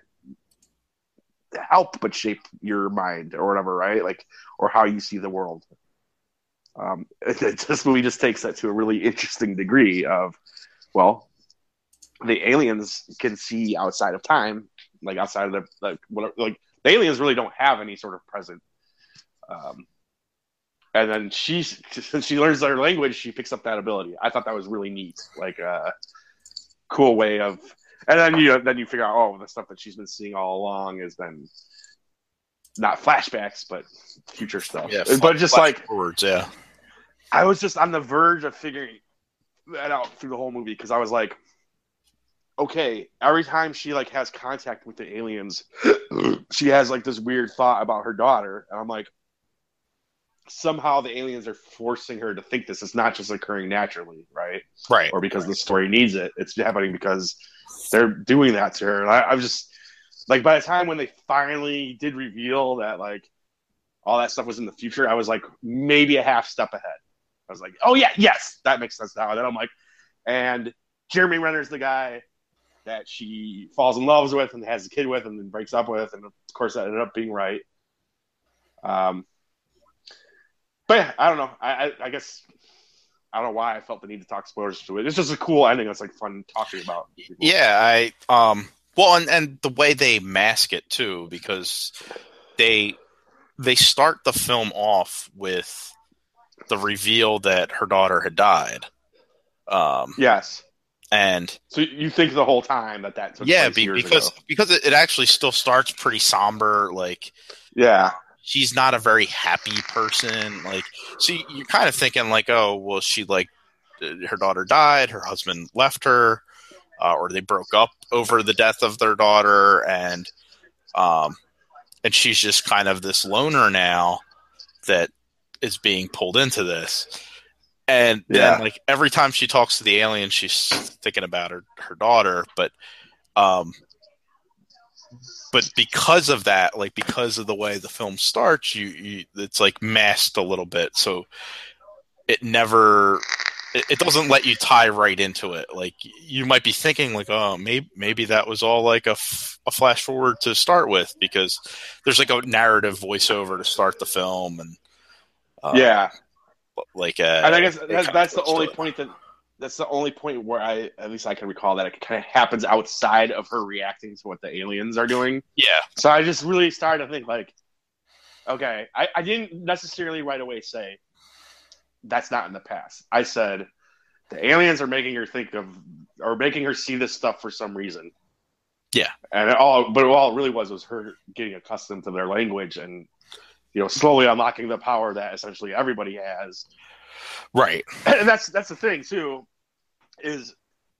help but shape your mind or whatever, right? Like, or how you see the world. Um, it, it, this movie just takes that to a really interesting degree of, well, the aliens can see outside of time, like outside of the, like, whatever, like, the aliens really don't have any sort of present. Um, and then she, since she learns their language, she picks up that ability. I thought that was really neat, like a uh, cool way of. And then you then you figure out, oh, the stuff that she's been seeing all along has been not flashbacks, but future stuff. Yeah, but just like forwards, yeah. I was just on the verge of figuring that out through the whole movie because I was like, okay, every time she like has contact with the aliens, she has like this weird thought about her daughter, and I'm like, somehow the aliens are forcing her to think this. It's not just occurring naturally, right? Right. Or because the story needs it. It's happening because they're doing that to her. And I, I was just like, by the time when they finally did reveal that like all that stuff was in the future, I was like maybe a half step ahead. I was like, oh yeah, yes, that makes sense now. And then I'm like, and Jeremy Renner's the guy that she falls in love with and has a kid with and then breaks up with. And of course that ended up being right. Um, but yeah, I don't know. I, I, I guess, I don't know why I felt the need to talk spoilers to it. It's just a cool ending. It's like fun talking about. Yeah. I, um, well, and, and the way they mask it too, because they, they start the film off with the reveal that her daughter had died. Um, yes. And so you think the whole time that that took yeah, place be, years because ago. because it, it actually still starts pretty somber. Like, yeah, she's not a very happy person. Like, so you're kind of thinking like, oh, well, she like her daughter died, her husband left her, uh, or they broke up over the death of their daughter, and um, and she's just kind of this loner now that is being pulled into this. And then, yeah. like, every time she talks to the alien, she's thinking about her, her daughter. But, um, but because of that, like, because of the way the film starts, you, you it's like masked a little bit. So it never, it, it doesn't let you tie right into it. Like, you might be thinking, like, oh, maybe maybe that was all like a, f- a flash forward to start with, because there's like a narrative voiceover to start the film, and uh, yeah. Like, uh, and I guess that's, that's the only it. point that that's the only point where I, at least I can recall, that it kind of happens outside of her reacting to what the aliens are doing. Yeah. So I just really started to think like, okay, I, I didn't necessarily right away say that's not in the past. I said the aliens are making her think of, or making her see this stuff for some reason. Yeah. And it all, but all it really was was her getting accustomed to their language and, you know, slowly unlocking the power that essentially everybody has. Right. And that's that's the thing too, is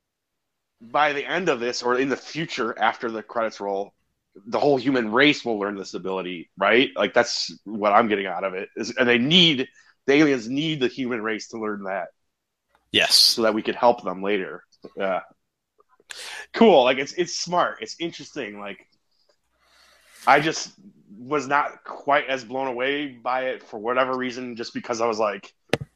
by the end of this, or in the future after the credits roll, the whole human race will learn this ability, right? Like that's what I'm getting out of it. Is, and they need the aliens need the human race to learn that. Yes. So that we could help them later. Yeah. Cool. Like it's it's smart. It's interesting. Like I just was not quite as blown away by it for whatever reason, just because I was like,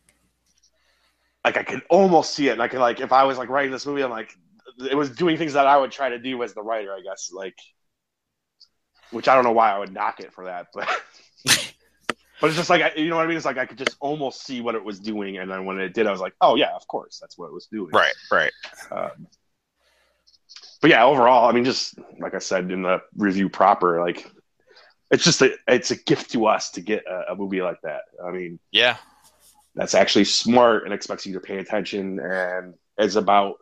like I could almost see it. And I could like, if I was like writing this movie, I'm like, it was doing things that I would try to do as the writer, I guess. Like, which I don't know why I would knock it for that, but, but it's just like, you know what I mean? It's like, I could just almost see what it was doing. And then when it did, I was like, oh yeah, of course. That's what it was doing. Right. Right. Um, but yeah, overall, I mean, just like I said in the review proper, like, it's just a, it's a gift to us to get a, a movie like that. I mean, yeah, that's actually smart and expects you to pay attention and is about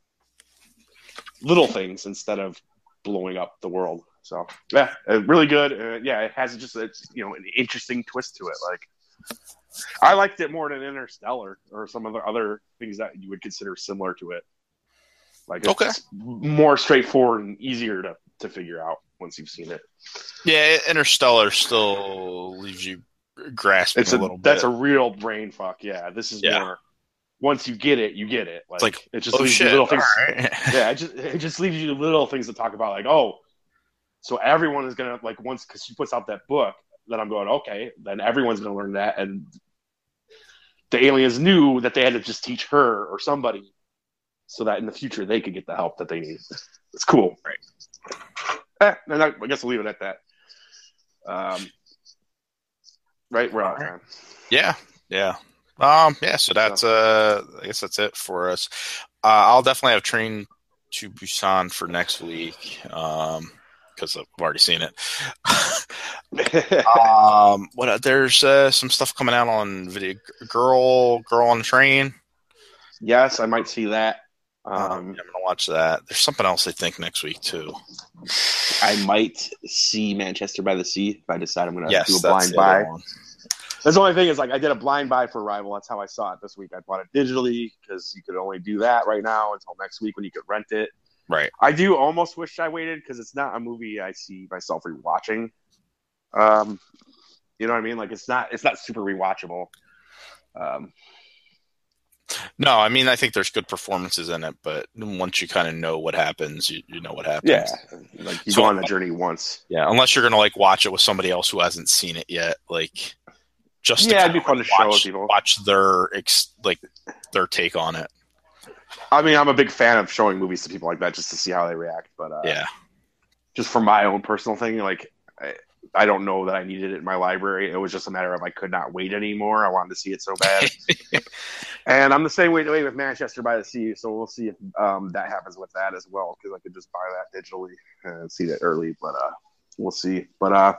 little things instead of blowing up the world. So yeah, really good. Uh, yeah, it has just it's you know an interesting twist to it. Like I liked it more than Interstellar or some of the other things that you would consider similar to it. Like it's okay. more straightforward and easier to, to figure out once you've seen it. Yeah, Interstellar still leaves you grasping it's a, a little bit. That's a real brain fuck. Yeah, this is yeah. more once you get it, you get it. Like, It's like, it just oh leaves shit, you little things. right. Yeah, it just it just leaves you little things to talk about. Like, oh, so everyone is gonna like once because she puts out that book. Then I'm going, okay, then everyone's gonna learn that, and the aliens knew that they had to just teach her or somebody, so that in the future they could get the help that they need. It's cool, Right? Eh, and I, I guess we'll leave it at that. Um, right, we're out of time. Yeah, yeah, um, yeah. So that's uh, I guess that's it for us. Uh, I'll definitely have Train to Busan for next week, um, because I've already seen it. um, what there's uh, some stuff coming out on video. Girl, Girl on the Train. Yes, I might see that. Um, um, I'm gonna watch that. There's something else I think next week too. I might see Manchester by the Sea if I decide I'm going to Yes, do a that's blind the buy. other one. That's the only thing is like I did a blind buy for Arrival. That's how I saw it this week. I bought it digitally because you could only do that right now until next week when you could rent it. Right. I do almost wish I waited because it's not a movie I see myself rewatching. Um, you know what I mean? Like it's not it's not super rewatchable. Um, No, I mean I think there's good performances in it, but once you kind of know what happens, you, you know what happens. yeah, like you So- go on the journey once. Yeah, unless you're gonna like watch it with somebody else who hasn't seen it yet, like just to Yeah, it'd kinda, be fun like, to show watch, people. watch their ex- like their take on it. I mean, I'm a big fan of showing movies to people like that just to see how they react. But uh, Yeah, just for my own personal thing, like I, I don't know that I needed it in my library. It was just a matter of I could not wait anymore. I wanted to see it so bad. And I'm the same way with Manchester by the Sea, so we'll see if um, that happens with that as well, because I could just buy that digitally and see that early, but uh, we'll see. But uh,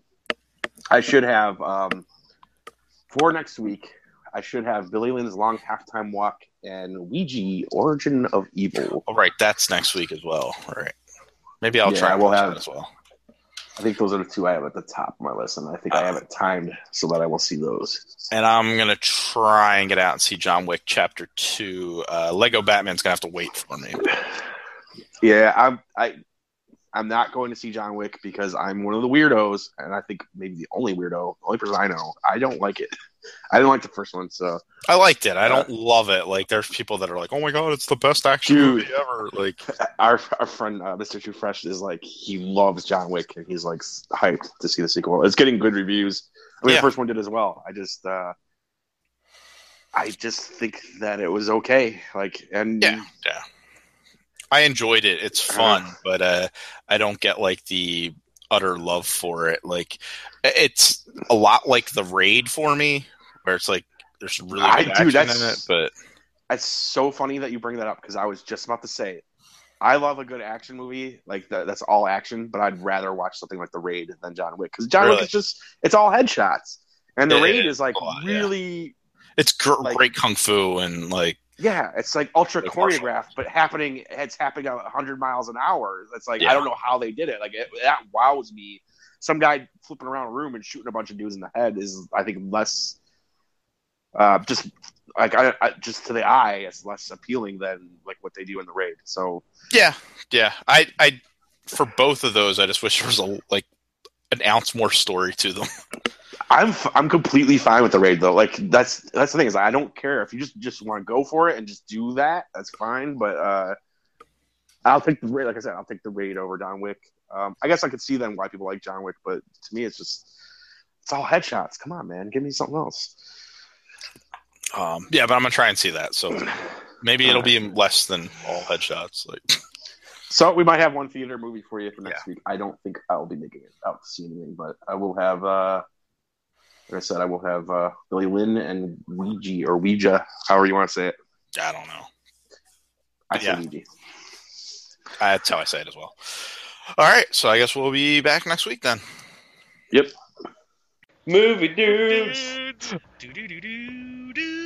I should have, um, for next week, I should have Billy Lynn's Long Halftime Walk and Ouija, Origin of Evil. all right, that's next week as well. All right, maybe I'll Yeah, try. I and will watch have- that as well. I think those are the two I have at the top of my list, and I think I have it timed so that I will see those. And I'm gonna try and get out and see John Wick Chapter Two. Uh, Lego Batman's gonna have to wait for me. Yeah, I'm I, I'm not going to see John Wick because I'm one of the weirdos, and I think maybe the only weirdo, the only person I know. I don't like it. I didn't like the first one, so I liked it. I don't Uh, love it. Like, there's people that are like, "Oh my god, it's the best action Dude. movie ever!" Like, our our friend uh, Mister Too Fresh is like he loves John Wick, and he's like hyped to see the sequel. It's getting good reviews. I mean, Yeah. the first one did as well. I just uh, I just think that it was okay. Like, and yeah, yeah. I enjoyed it. It's fun, but uh, I don't get like the utter love for it. Like, it's a lot like The Raid for me, where it's like there's really I- good dude, action that's- in it, but It's so funny that you bring that up because I was just about to say, I love a good action movie like that, that's all action, but I'd rather watch something like The Raid than John Wick because John Wick Really? is just it's all headshots, and The Yeah, Raid yeah, is like a lot, yeah. really it's gr- Like- great kung fu and like yeah, it's like ultra Like martial choreographed, but happening it's happening at one hundred miles an hour. It's like Yeah. I don't know how they did it. Like it, that wows me. Some guy flipping around a room and shooting a bunch of dudes in the head is, I think, less. Uh, just like I, I, just to the eye, it's less appealing than like what they do in The Raid. So yeah, yeah. I, I, for both of those, I just wish there was a like an ounce more story to them. I'm f- I'm completely fine with The Raid though. Like that's that's the thing is I don't care if you just just want to go for it and just do that. That's fine. But uh, I'll take the Raid. Like I said, I'll take The Raid over John Wick. Um, I guess I could see then why people like John Wick, but to me, it's just it's all headshots. Come on, man, give me something else. Um, yeah, but I'm gonna try and see that. So maybe it'll be less than all headshots. Like, So we might have one theater movie for you for next week. I don't think I'll be making it out to see anything, but I will have. Uh, like I said, I will have uh, Billy Lynn and Ouija or Ouija, however you want to say it. I don't know. I say Yeah. Ouija. That's how I say it as well. All right, so I guess we'll be back next week then. Yep. Movie dudes. Do do do do do.